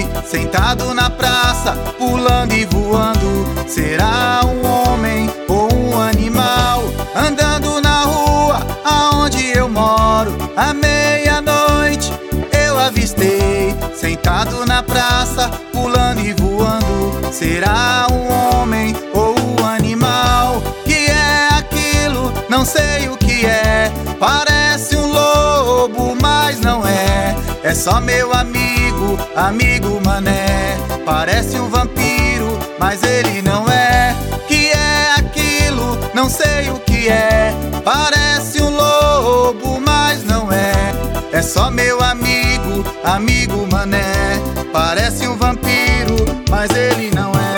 sentado na praça, pulando e voando. Será um homem ou um animal? Andando na rua aonde eu moro, à meia-noite eu avistei, sentado na praça, pulando e voando. Será um homem ou um animal? Que é aquilo? Não sei o que é. Parece um lobo, mas não é. É só meu amigo, amigo mané. Parece um vampiro, mas ele não é. Que é aquilo? Não sei o que é. Parece um lobo, mas não é. É só meu amigo, amigo mané. Parece um vampiro, mas ele não é.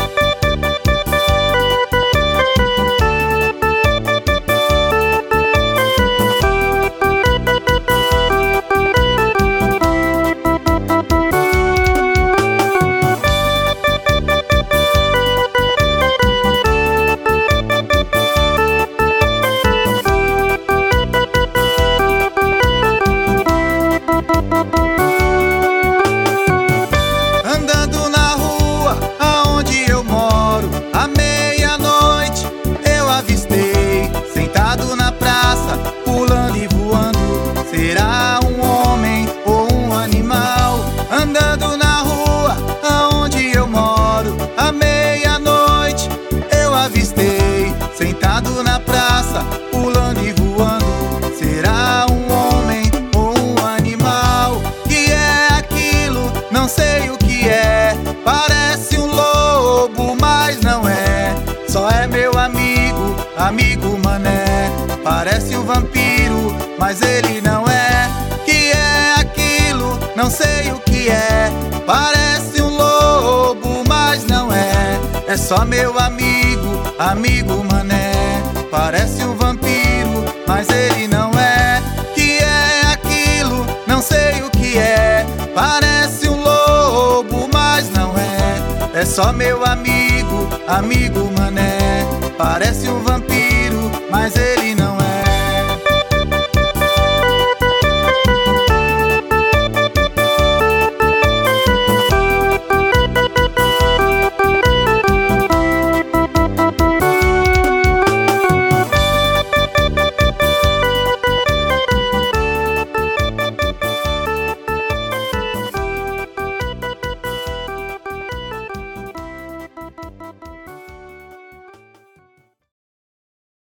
Andando na rua aonde eu moro, à meia-noite eu avistei, sentado na praça, pulando e voando. Será um homem ou um animal? Andando na rua aonde eu moro, à meia-noite eu avistei, sentado na praça, pulando e voando. Será um homem ou um animal? Que é aquilo? Não sei o que é. Parece um lobo, mas não é. Só é meu amigo, amigo mané. Parece um vampiro, mas ele não é. Que é aquilo? Não sei o que é. Parece um lobo, mas não é. É só meu amigo, amigo mané. Parece um vampiro, mas ele não é. Que é aquilo? Não sei o que é. Parece um lobo, mas não é. É só meu amigo, amigo mané. Parece